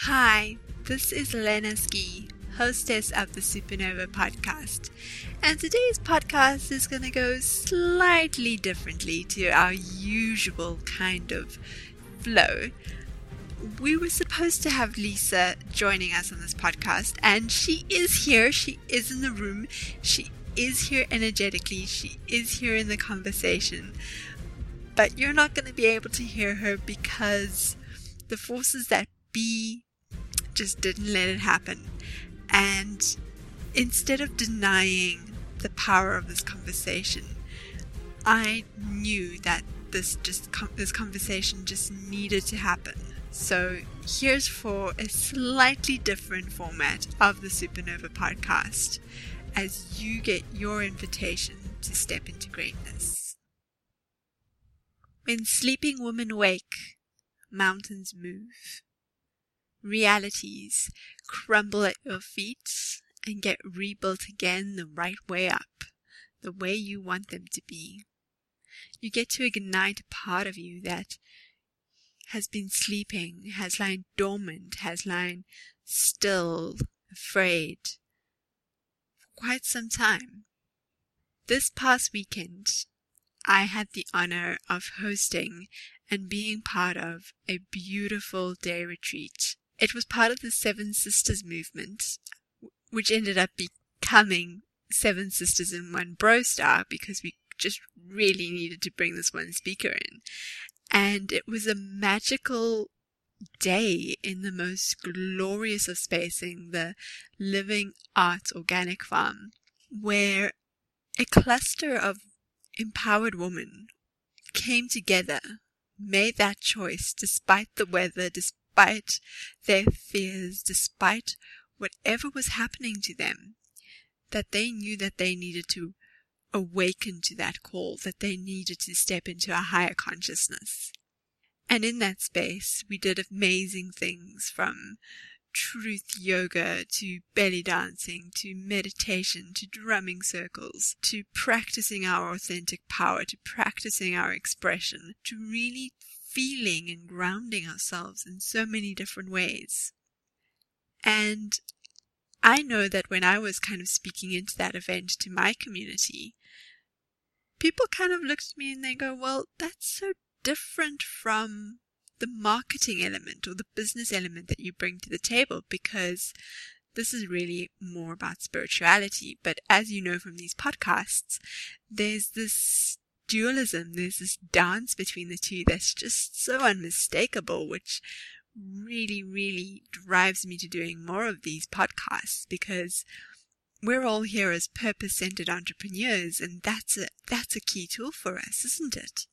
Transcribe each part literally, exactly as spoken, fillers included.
Hi, this is Lena Ski, hostess of the Supernova podcast, and today's podcast is going to go slightly differently to our usual kind of flow. We were supposed to have Lisa joining us on this podcast, and she is here, she is in the room, she is here energetically, she is here in the conversation, but you're not going to be able to hear her because the forces that be just didn't let it happen. And instead of denying the power of this conversation, I knew that this just this conversation just needed to happen. So here's for a slightly different format of the Supernova podcast as you get your invitation to step into greatness. When sleeping women wake, mountains move. Realities crumble at your feet and get rebuilt again the right way up, the way you want them to be. You get to ignite a part of you that has been sleeping, has lain dormant, has lain still, afraid, for quite some time. This past weekend, I had the honor of hosting and being part of a beautiful day retreat. It was part of the Seven Sisters movement, which ended up becoming Seven Sisters in One Bro Star because we just really needed to bring this one speaker in. And it was a magical day in the most glorious of spacing, the Living Arts Organic Farm, where a cluster of empowered women came together, made that choice despite the weather, despite Despite their fears, despite whatever was happening to them, that they knew that they needed to awaken to that call, that they needed to step into a higher consciousness. And in that space, we did amazing things, from truth yoga to belly dancing to meditation to drumming circles to practicing our authentic power, to practicing our expression, to really feeling and grounding ourselves in so many different ways. And I know that when I was kind of speaking into that event to my community, people kind of looked at me and they go, well, that's so different from the marketing element or the business element that you bring to the table, because this is really more about spirituality. But as you know from these podcasts, there's this dualism, there's this dance between the two that's just so unmistakable, which really, really drives me to doing more of these podcasts, because we're all here as purpose-centered entrepreneurs, and that's a, that's a key tool for us, isn't it?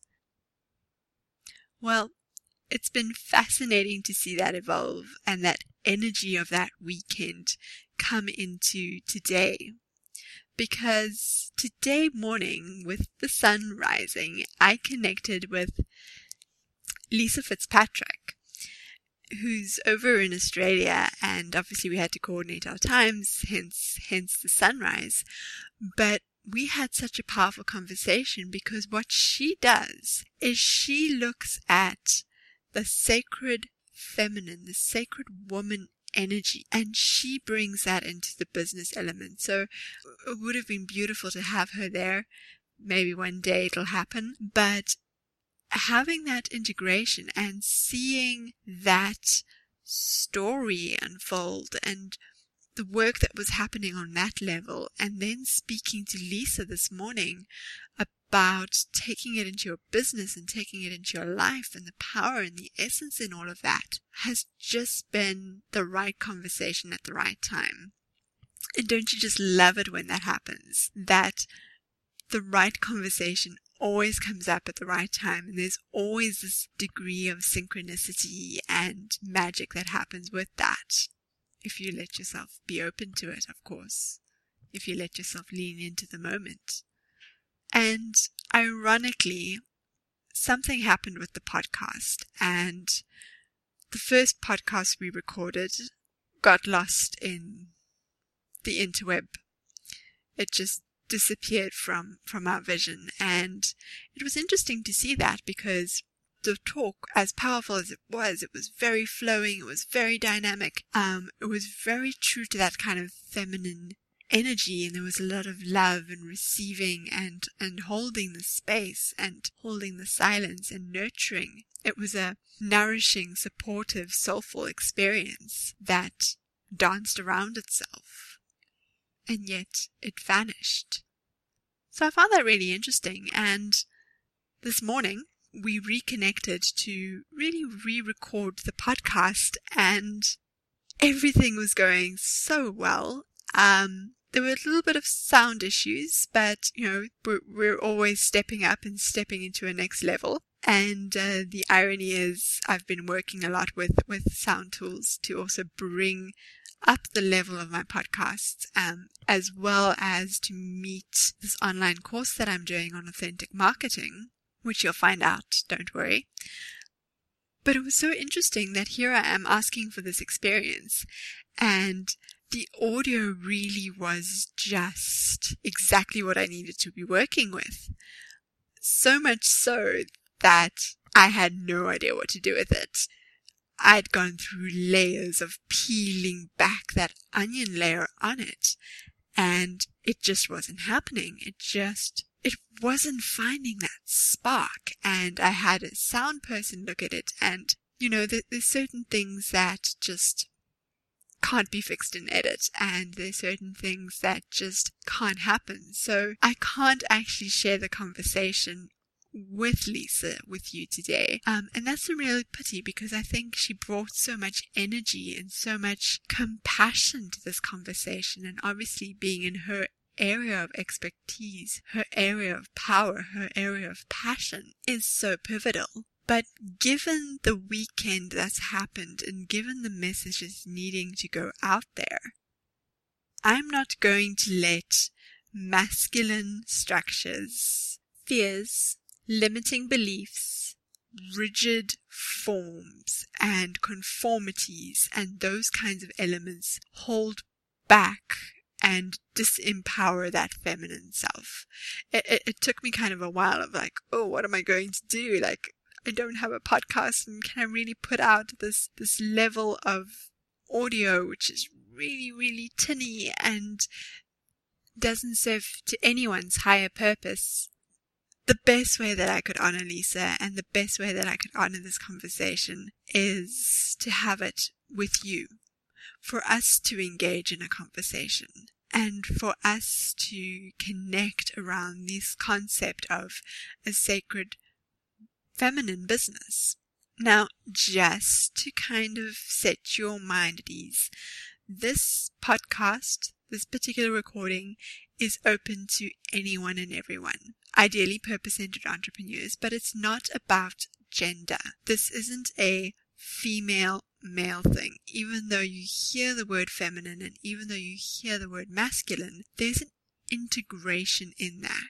Well, it's been fascinating to see that evolve and that energy of that weekend come into today. Because today morning, with the sun rising, I connected with Lisa Fitzpatrick, who's over in Australia, and obviously we had to coordinate our times, hence, hence the sunrise. But we had such a powerful conversation because what she does is she looks at the sacred feminine, the sacred woman energy, and she brings that into the business element. So it would have been beautiful to have her there. Maybe one day it'll happen, but having that integration and seeing that story unfold and the work that was happening on that level, and then speaking to Lisa this morning about taking it into your business and taking it into your life and the power and the essence in all of that, has just been the right conversation at the right time. And don't you just love it when that happens? That the right conversation always comes up at the right time, and there's always this degree of synchronicity and magic that happens with that. If you let yourself be open to it, of course. If you let yourself lean into the moment. And ironically, something happened with the podcast, and the first podcast we recorded got lost in the interweb. It just disappeared from, from our vision, and it was interesting to see that, because the talk, as powerful as it was, it was very flowing, it was very dynamic, um, it was very true to that kind of feminine energy, and there was a lot of love and receiving and, and holding the space and holding the silence and nurturing. It was a nourishing, supportive, soulful experience that danced around itself, and yet it vanished. So I found that really interesting, and this morning we reconnected to really re-record the podcast, and everything was going so well. Um, there were a little bit of sound issues, but, you know, we're, we're always stepping up and stepping into a next level. And uh, the irony is I've been working a lot with, with sound tools to also bring up the level of my podcasts, um, as well as to meet this online course that I'm doing on authentic marketing, which you'll find out, don't worry. But it was so interesting that here I am asking for this experience, and the audio really was just exactly what I needed to be working with. So much so that I had no idea what to do with it. I'd gone through layers of peeling back that onion layer on it, and it just wasn't happening. It just, it wasn't finding that spark. And I had a sound person look at it, and, you know, there, there's certain things that just can't be fixed in edit, and there's certain things that just can't happen. So I can't actually share the conversation with Lisa with you today, um, and that's a real pity, because I think she brought so much energy and so much compassion to this conversation, and obviously being in her area of expertise, her area of power, her area of passion is so pivotal. But given the weekend that's happened, and given the messages needing to go out there, I'm not going to let masculine structures, fears, limiting beliefs, rigid forms, and conformities, and those kinds of elements hold back and disempower that feminine self. It, it, it took me kind of a while of like, oh, what am I going to do? Like, I don't have a podcast, and can I really put out this, this level of audio, which is really, really tinny and doesn't serve to anyone's higher purpose? The best way that I could honor Lisa, and the best way that I could honor this conversation, is to have it with you, for us to engage in a conversation, and for us to connect around this concept of a sacred feminine business. Now, just to kind of set your mind at ease, this podcast, this particular recording, is open to anyone and everyone, ideally purpose-centered entrepreneurs, but it's not about gender. This isn't a female-male thing. Even though you hear the word feminine, and even though you hear the word masculine, there's an integration in that.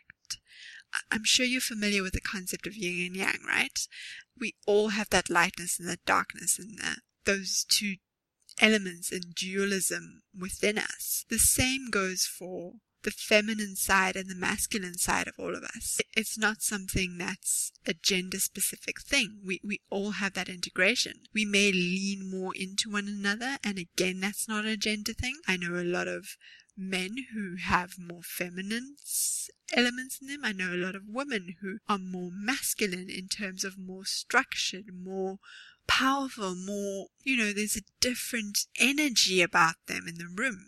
I'm sure you're familiar with the concept of yin and yang, right? We all have that lightness and that darkness, and the, those two elements and dualism within us. The same goes for the feminine side and the masculine side of all of us. It's not something that's a gender-specific thing. We we all have that integration. We may lean more into one another, and again, that's not a gender thing. I know a lot of men who have more feminine elements in them. I know a lot of women who are more masculine in terms of more structured, more powerful, more, you know, there's a different energy about them in the room.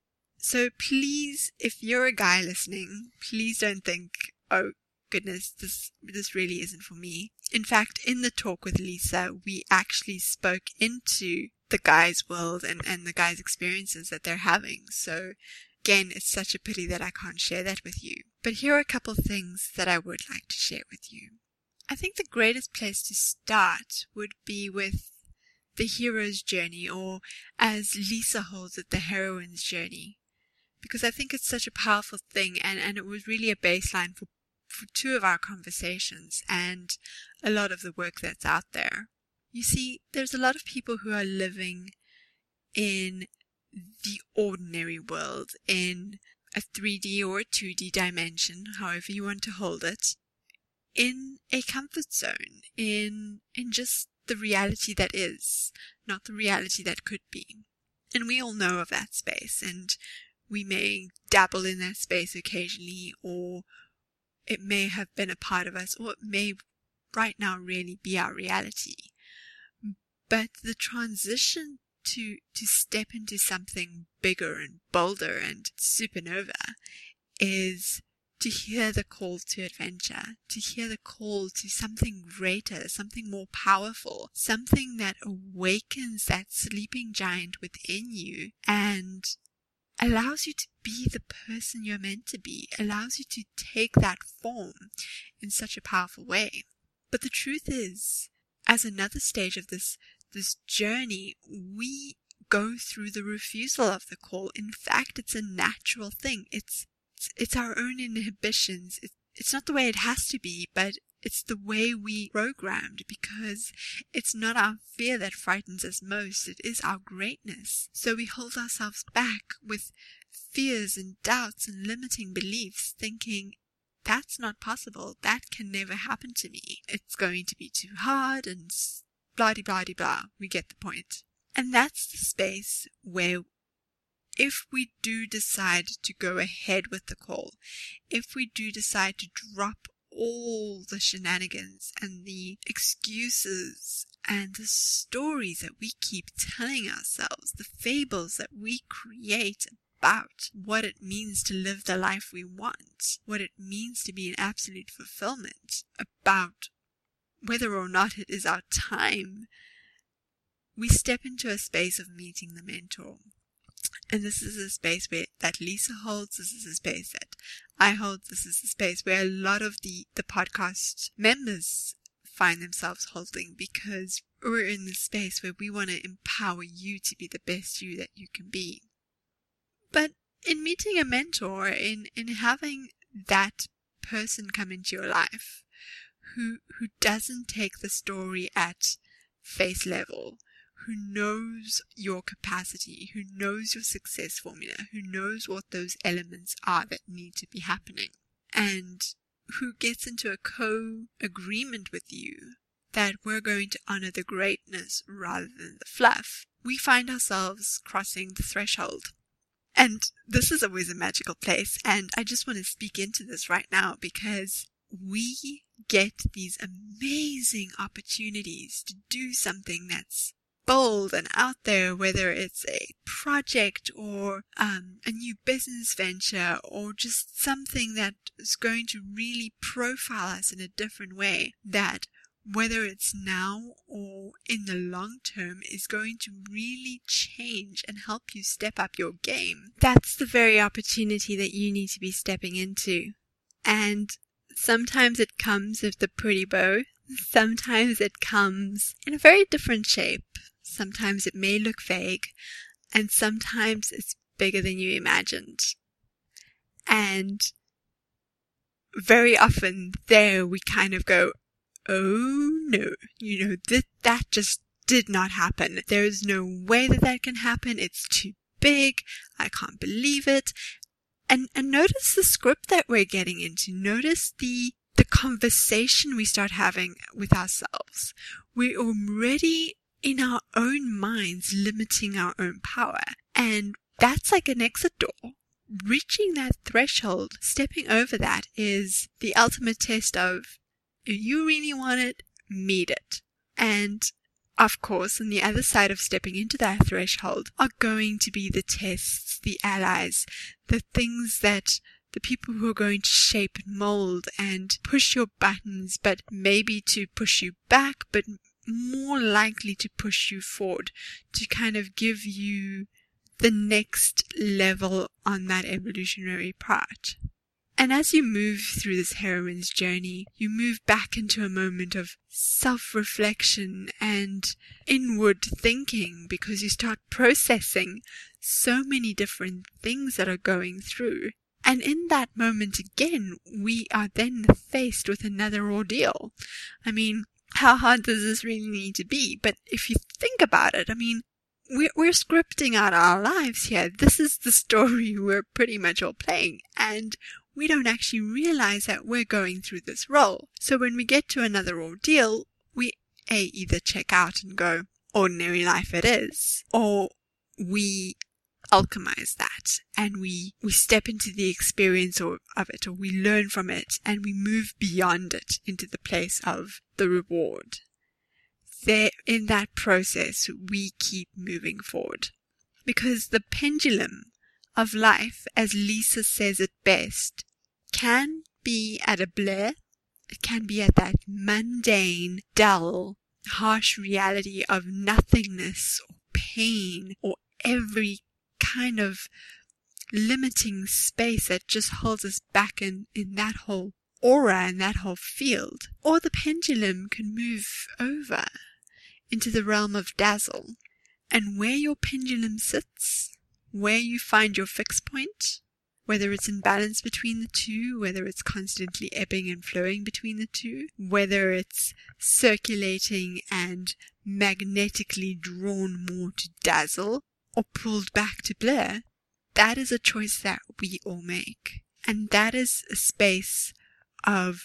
So please, if you're a guy listening, please don't think, oh goodness, this this really isn't for me. In fact, in the talk with Lisa, we actually spoke into the guy's world and, and the guy's experiences that they're having. So again, it's such a pity that I can't share that with you. But here are a couple of things that I would like to share with you. I think the greatest place to start would be with the hero's journey, or as Lisa holds it, the heroine's journey. Because I think it's such a powerful thing, and, and it was really a baseline for, for two of our conversations and a lot of the work that's out there. You see, there's a lot of people who are living in the ordinary world, in a three D or a two D dimension, however you want to hold it, in a comfort zone, in in just the reality that is, not the reality that could be. And we all know of that space, and we may dabble in that space occasionally, or it may have been a part of us, or it may right now really be our reality. But the transition to to step into something bigger and bolder and supernova is to hear the call to adventure, to hear the call to something greater, something more powerful, something that awakens that sleeping giant within you and allows you to be the person you're meant to be, allows you to take that form in such a powerful way. But the truth is, as another stage of this, this journey, we go through the refusal of the call. In fact, it's a natural thing. It's It's, it's our own inhibitions. It, it's not the way it has to be, but it's the way we programmed, because it's not our fear that frightens us most. It is our greatness. So we hold ourselves back with fears and doubts and limiting beliefs, thinking, that's not possible. That can never happen to me. It's going to be too hard and blah, blah, blah, blah. We get the point. And that's the space where, if we do decide to go ahead with the call, if we do decide to drop all the shenanigans and the excuses and the stories that we keep telling ourselves, the fables that we create about what it means to live the life we want, what it means to be in absolute fulfillment, about whether or not it is our time, we step into a space of meeting the mentor. And this is a space where that Lisa holds, this is a space that I hold, this is a space where a lot of the, the podcast members find themselves holding, because we're in this space where we want to empower you to be the best you that you can be. But in meeting a mentor, in, in having that person come into your life who, who doesn't take the story at face level, who knows your capacity, who knows your success formula, who knows what those elements are that need to be happening, and who gets into a co-agreement with you that we're going to honor the greatness rather than the fluff, we find ourselves crossing the threshold. And this is always a magical place, and I just want to speak into this right now, because we get these amazing opportunities to do something that's bold and out there, whether it's a project or um, a new business venture, or just something that is going to really profile us in a different way, that whether it's now or in the long term is going to really change and help you step up your game. That's the very opportunity that you need to be stepping into. And sometimes it comes with the pretty bow. Sometimes it comes in a very different shape. Sometimes it may look vague, and sometimes it's bigger than you imagined. And very often there we kind of go, oh no, you know, that, that just did not happen. There is no way that that can happen. It's too big. I can't believe it. And, and notice the script that we're getting into. Notice the, the conversation we start having with ourselves. We're already in our own minds limiting our own power. And that's like an exit door. Reaching that threshold, stepping over that, is the ultimate test of, if you really want it, meet it. And of course, on the other side of stepping into that threshold are going to be the tests, the allies, the things that the people who are going to shape and mold and push your buttons, but maybe to push you back, but more likely to push you forward, to kind of give you the next level on that evolutionary part. And as you move through this heroine's journey, you move back into a moment of self-reflection and inward thinking, because you start processing so many different things that are going through. And in that moment again, we are then faced with another ordeal. I mean, how hard does this really need to be? But if you think about it, I mean, we're, we're scripting out our lives here. This is the story we're pretty much all playing. And we don't actually realize that we're going through this role. So when we get to another ordeal, we A, either check out and go, ordinary life it is, or we alchemize that and we, we step into the experience or, of it, or we learn from it and we move beyond it into the place of the reward. There, in that process, we keep moving forward. Because the pendulum of life, as Lisa says it best, can be at a blur. It can be at that mundane, dull, harsh reality of nothingness or pain or every kind of limiting space that just holds us back in, in that whole aura and that whole field. Or the pendulum can move over into the realm of dazzle. And where your pendulum sits, where you find your fixed point, whether it's in balance between the two, whether it's constantly ebbing and flowing between the two, whether it's circulating and magnetically drawn more to dazzle or pulled back to blur, that is a choice that we all make. And that is a space of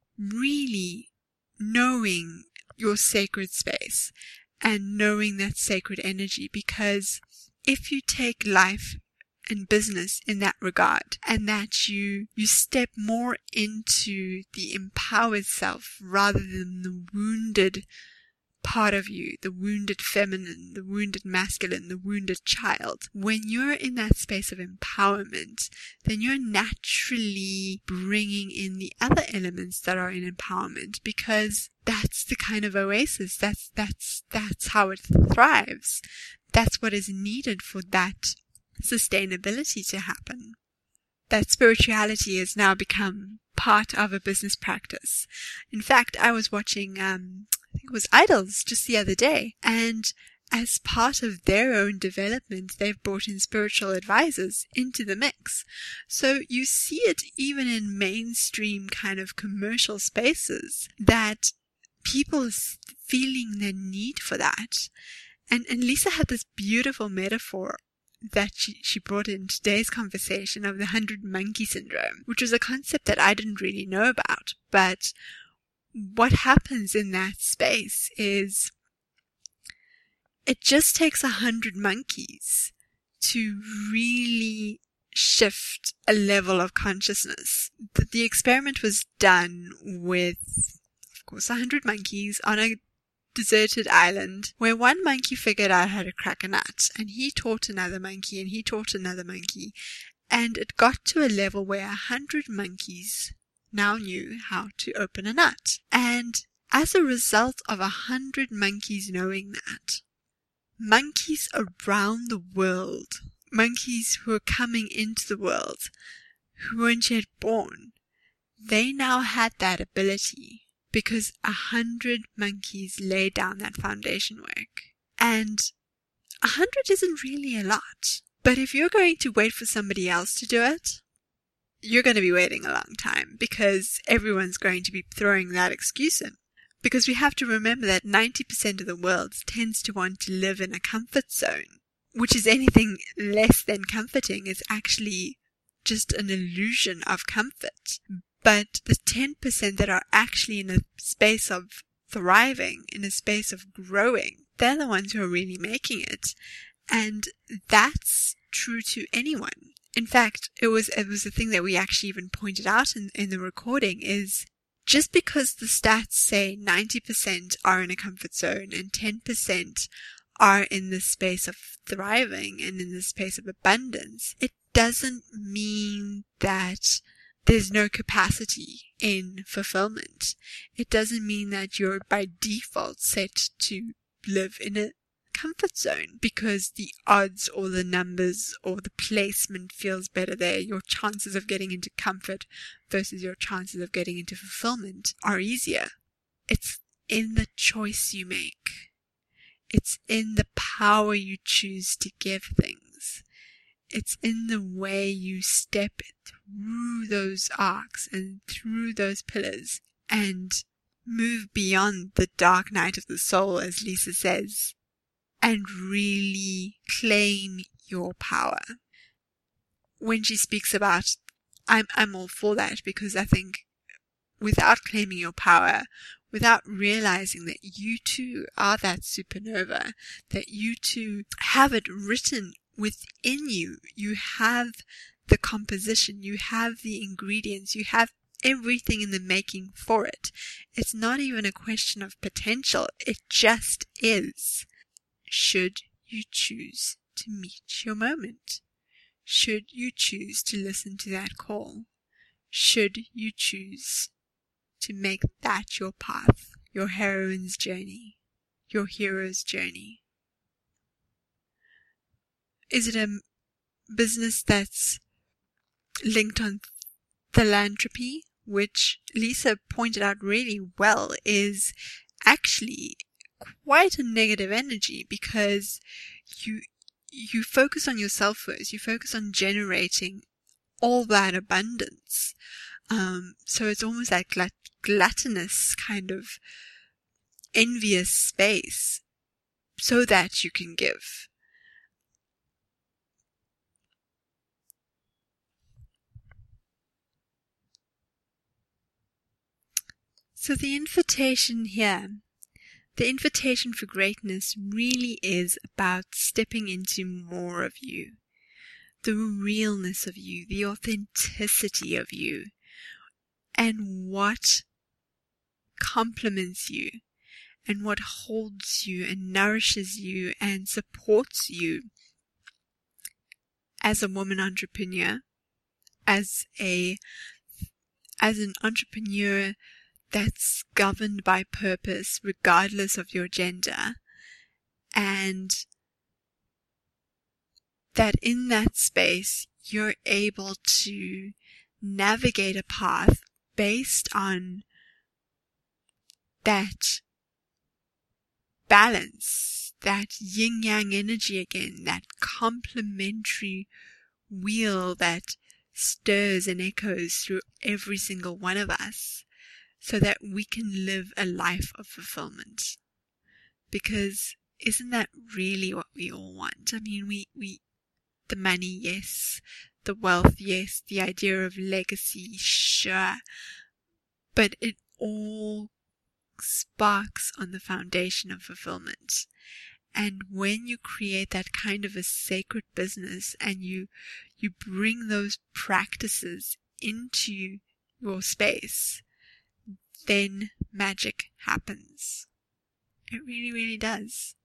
really knowing your sacred space and knowing that sacred energy, because if you take life and business in that regard, and that you you step more into the empowered self rather than the wounded part of you, the wounded feminine, the wounded masculine, the wounded child, when you're in that space of empowerment, then you're naturally bringing in the other elements that are in empowerment, because that's the kind of oasis, that's that's that's how it thrives. That's what is needed for that sustainability to happen. That spirituality has now become part of a business practice. In fact, I was watching, um, I think it was Idols just the other day, and as part of their own development, they've brought in spiritual advisors into the mix. So you see it even in mainstream kind of commercial spaces, that people are feeling the need for that. And, and Lisa had this beautiful metaphor that she, she brought in today's conversation of the hundred monkey syndrome, which was a concept that I didn't really know about. But what happens in that space is it just takes a hundred monkeys to really shift a level of consciousness. The, the experiment was done with, of course, a hundred monkeys on a deserted island, where one monkey figured out how to crack a nut, and he taught another monkey, and he taught another monkey, and it got to a level where a hundred monkeys now knew how to open a nut. And as a result of a hundred monkeys knowing that, monkeys around the world, monkeys who are coming into the world, who weren't yet born, they now had that ability, because a hundred monkeys laid down that foundation work. And a hundred isn't really a lot. But if you're going to wait for somebody else to do it, you're going to be waiting a long time, because everyone's going to be throwing that excuse in. Because we have to remember that ninety percent of the world tends to want to live in a comfort zone, which is anything less than comforting. It's actually just an illusion of comfort. But the ten percent that are actually in a space of thriving, in a space of growing, they're the ones who are really making it. And that's true to anyone. In fact, it was it was a thing that we actually even pointed out in, in the recording, is just because the stats say ninety percent are in a comfort zone and ten percent are in the space of thriving and in the space of abundance, it doesn't mean that there's no capacity in fulfillment. It doesn't mean that you're by default set to live in a comfort zone because the odds or the numbers or the placement feels better there. Your chances of getting into comfort versus your chances of getting into fulfillment are easier. It's in the choice you make. It's in the power you choose to give things. It's in the way you step through those arcs and through those pillars and move beyond the dark night of the soul, as Lisa says, and really claim your power. When she speaks about I'm I'm all for that, because I think without claiming your power, without realizing that you too are that supernova, that you too have it written within you, you have the composition, you have the ingredients, you have everything in the making for it. It's not even a question of potential, it just is. Should you choose to meet your moment? Should you choose to listen to that call? Should you choose to make that your path, your heroine's journey, your hero's journey? Is it a business that's linked on philanthropy, which Lisa pointed out really well is actually quite a negative energy, because you you focus on yourself first, you focus on generating all that abundance. Um, so it's almost like glut- gluttonous kind of envious space so that you can give. So the invitation here, the invitation for greatness really is about stepping into more of you, the realness of you, the authenticity of you, and what complements you, and what holds you and nourishes you and supports you as a woman entrepreneur, as a as an entrepreneur that's governed by purpose regardless of your gender, and that in that space you're able to navigate a path based on that balance, that yin-yang energy again, that complementary wheel that stirs and echoes through every single one of us, so that we can live a life of fulfillment. Because isn't that really what we all want? I mean, we, we, the money, yes, the wealth, yes, the idea of legacy, sure, but it all sparks on the foundation of fulfillment. And when you create that kind of a sacred business and you you bring those practices into your space, then magic happens. It really, really does.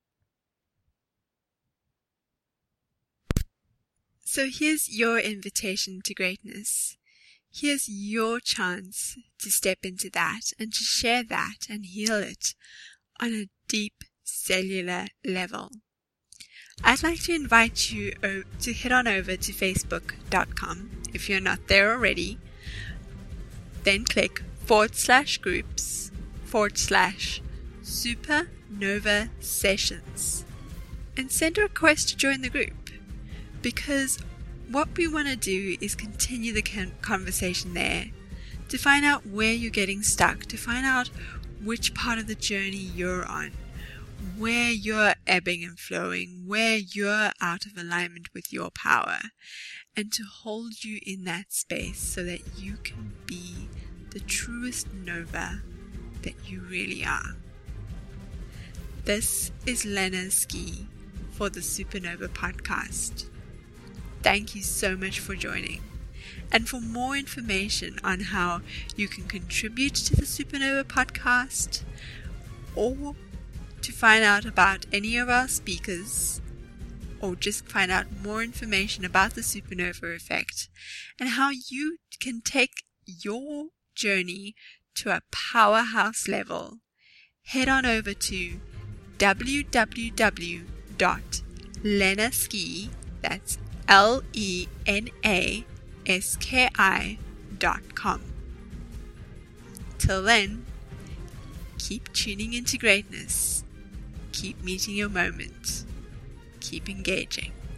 So here's your invitation to greatness. Here's your chance to step into that and to share that and heal it on a deep cellular level. I'd like to invite you to head on over to facebook dot com if you're not there already. Then click forward slash groups forward slash supernova sessions and send a request to join the group, because what we want to do is continue the conversation there, to find out where you're getting stuck, to find out which part of the journey you're on, where you're ebbing and flowing, where you're out of alignment with your power, and to hold you in that space so that you can be the truest nova that you really are. This is Lena Ski for the Supernova Podcast. Thank you so much for joining. And for more information on how you can contribute to the Supernova Podcast, or to find out about any of our speakers, or just find out more information about the supernova effect and how you can take your journey to a powerhouse level, head on over to w w w dot lenaski, that's L E N A S K I dot com. Till then, keep tuning into greatness. Keep meeting your moment. Keep engaging.